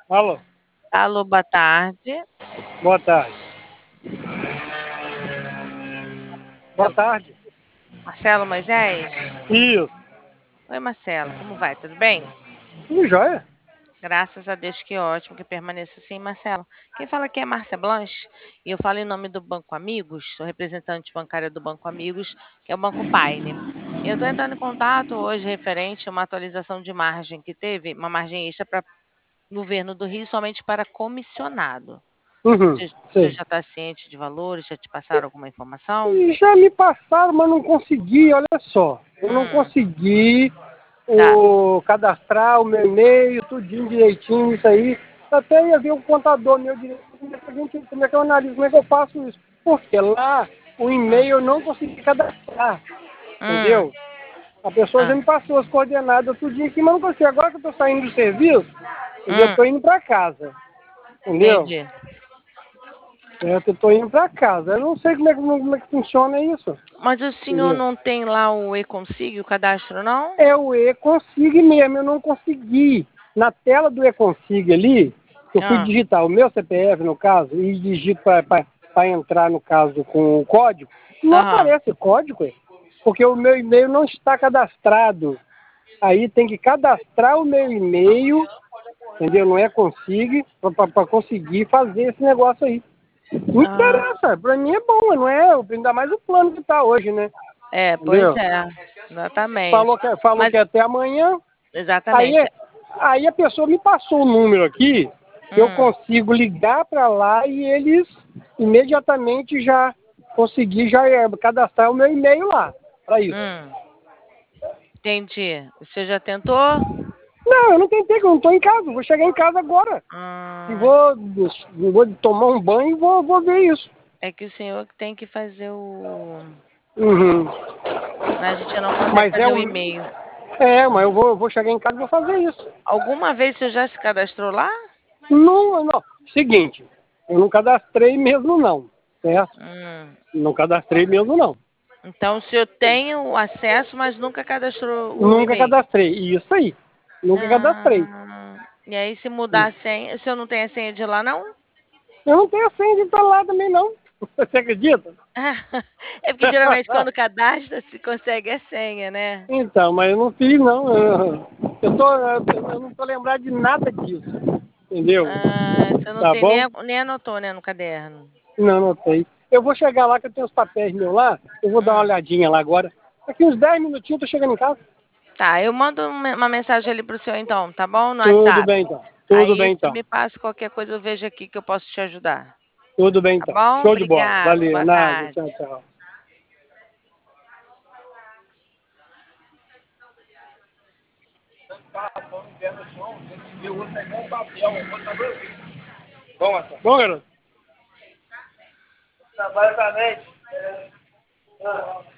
Alô, Alô, boa tarde. boa tarde. Boa Eu- tarde. Marcelo Moisés? Isso. Oi, Marcelo, como vai? Tudo bem? Tudo jóia? Graças a Deus, que ótimo, que permaneça assim, Marcelo. Quem fala aqui é Márcia Blanche e eu falo em nome do Banco Amigos, sou representante bancária do Banco Amigos, que é o Banco Paine. Eu estou entrando em contato hoje referente a uma atualização de margem que teve, uma margem extra para o governo do Rio somente para comissionado. Uhum, Você sei. já está ciente de valores? Já te passaram alguma informação? E já me passaram, mas não consegui, olha só. Eu não Hum, consegui tá. cadastrar o meu e-mail, tudinho direitinho, isso aí. Até ia ver um contador meu direito, como é que eu analiso, como é que eu faço isso. Porque lá o Hum, e-mail eu não consegui cadastrar, hum, entendeu? A pessoa já ah, me passou as coordenadas, tudinho aqui, mas não consigo. Agora que eu estou saindo do serviço, eu já hum, estou indo para casa, entendeu? entendi. Eu estou indo para casa. Eu não sei como é que funciona isso. Mas o senhor Entendeu? não tem lá o e-consig, o cadastro, não? É o e-consig mesmo, eu não consegui. Na tela do e-consig ali, eu fui Ah, digitar o meu CPF, no caso, e digito para entrar, no caso, com o código. Não aham. aparece código, porque o meu e-mail não está cadastrado. Aí tem que cadastrar o meu e-mail, entendeu? Não é consig, para conseguir fazer esse negócio aí. Não Ah, interessa, para mim é bom, não é? Ainda mais o plano que está hoje, né? é, pois Entendeu? é, exatamente. Falou que Mas, é até amanhã. Aí, exatamente. aí a pessoa me passou o número aqui, eu Hum, consigo ligar para lá e eles imediatamente já consegui já cadastrar o meu e-mail lá para isso. hum, entendi. Você já tentou? Não, eu não tentei, que eu não estou em casa, vou chegar em casa agora. E Ah, vou tomar um banho e vou ver isso. é que o senhor que tem que fazer o. Uhum. A gente não consegue Mas fazer o e-mail. mas eu vou chegar em casa e vou fazer isso. Alguma vez você já se cadastrou lá? Não, não. Seguinte, eu não cadastrei mesmo não, certo? Hum. Não cadastrei mesmo não. Então o senhor tem o acesso, mas nunca cadastrou o Nunca e-mail. cadastrei. Isso aí. Nunca cadastrei. E aí, se mudar a senha, o senhor não tem a senha de lá, não? Eu não tenho senha de estar lá também, não. Você acredita? É porque geralmente quando cadastra se consegue a senha, né? Então, mas eu não fiz, não. Eu não tô lembrado de nada disso. Entendeu? Ah, você não Tá tem bom? nem anotou, né, no caderno. Não, não sei. Eu vou chegar lá, que eu tenho os papéis meus lá. Eu vou dar uma Hum. olhadinha lá agora. Daqui uns 10 minutinhos eu tô chegando em casa. Tá, eu mando uma mensagem ali pro senhor então, tá bom? No Tudo WhatsApp. bem, então. Tudo Aí bem, você então. me passa qualquer coisa, eu vejo aqui que eu posso te ajudar. Tudo bem, Tá então. bom? Show de bola. Obrigada. Valeu. Boa Nada. tarde. Tchau, tchau. Bom, garoto? Trabalho também.